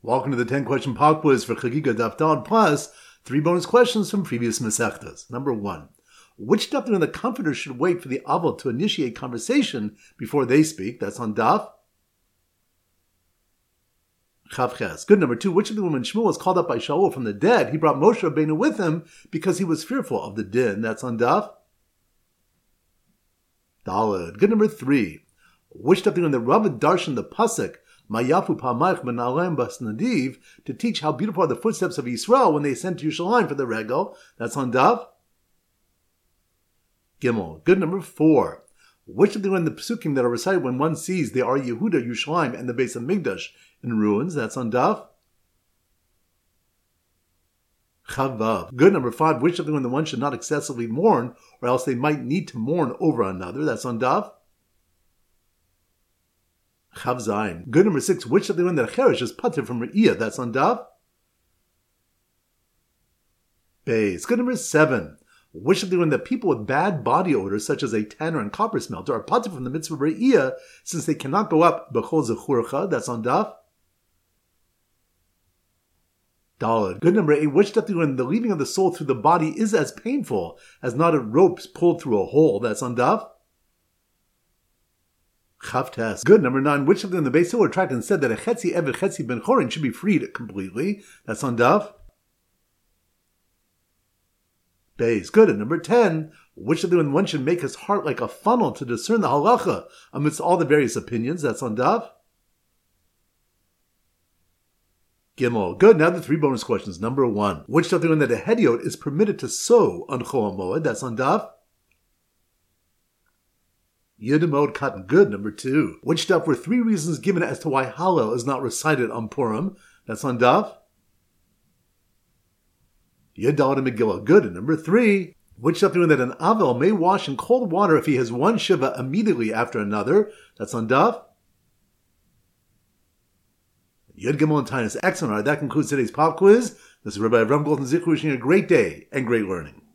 Welcome to the 10-question pop quiz for Chagiga Daf Daled plus 3 bonus questions from previous Masechtas. Number 1. Which Daf in the comforter should wait for the Aval to initiate conversation before they speak? That's on Daf Chavches. Good. Number 2. Which of the women Shmuel was called up by Shaul from the dead? He brought Moshe Rabbeinu with him because he was fearful of the din. That's on Daf Daled. Good. Number 3. Which Daf when the Rav darshan the pasuk Mayafu Pamaych Menalem Bas Nadiv to teach how beautiful are the footsteps of Yisrael when they ascend to Yerushalayim for the regal? That's on Daf Gimel. Good. Number 4. Which of the psukim that are recited when one sees the Ar Yehuda, Yerushalayim, and the base of Migdash in ruins? That's on Daf Chavav. Good. Number 5. Which of the one should not excessively mourn, or else they might need to mourn over another? That's on Daf Chav Zayin. Good. Number 6. Which of the that Cheresh is pater from Re'iyah? That's on Daf Beis. Good. Number 7. Which of the that people with bad body odors, such as a tanner and copper smelter, are pater from the mitzvah of Re'iyah, since they cannot go up b'chol zechurcha? That's on Daf Daled. Good. Number 8. Which of the leaving of the soul through the body is as painful as knotted ropes pulled through a hole? That's on Daf Chavtes. Good. Number 9. Which of them the Beis Hillel tractate said that a Chetzi Eved Chetzi Ben Chorin should be freed completely? That's on Daf Beis. Good. And number 10. Which of them one should make his heart like a funnel to discern the halacha amidst all the various opinions? That's on Daf Gimel. Good. Now the 3 bonus questions. Number 1. Which of them that a hediot is permitted to sow on Chol HaMoed? That's on Daf Yudimod Cotton. Good. Number 2. Which Daf were 3 reasons given as to why Hallel is not recited on Purim? That's on Daf Yudalad and Megillah. Good. And number 3. Which Daf that an Avel may wash in cold water if he has one Shiva immediately after another? That's on Daf Yud Gimel and Tainus. Excellent. All right, that concludes today's pop quiz. This is Rabbi Avram Golden Zichru wishing you a great day and great learning.